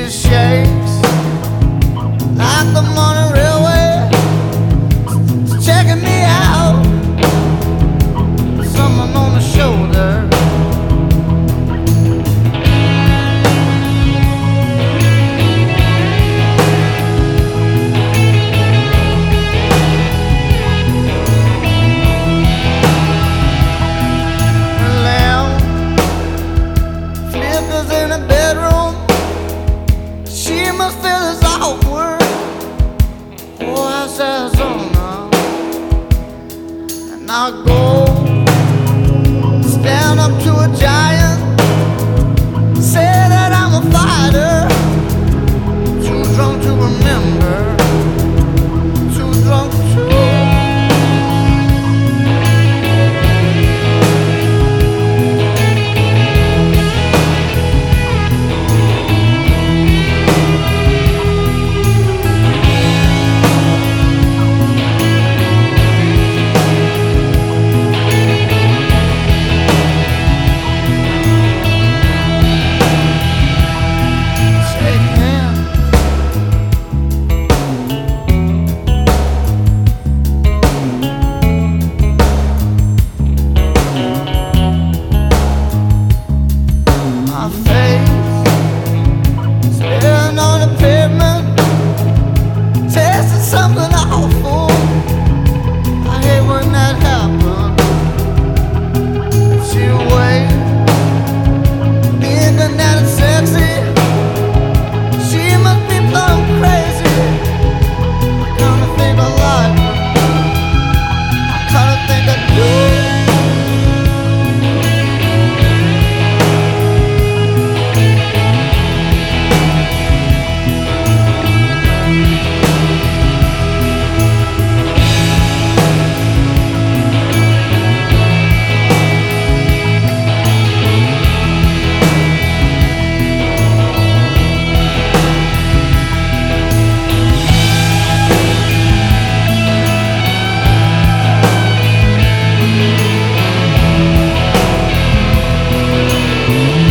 shakes like the morning railway. It's checking me out. Someone on the shoulder. Arizona, and I'll go stand up to a giant, say that I'm a fighter, too drunk to remember, too drunk to. Something awful. I hate when that happens. She waits, thinking that it's sexy. She must be plumb crazy. I kinda think I like her. I kinda think I do. Mm-hmm.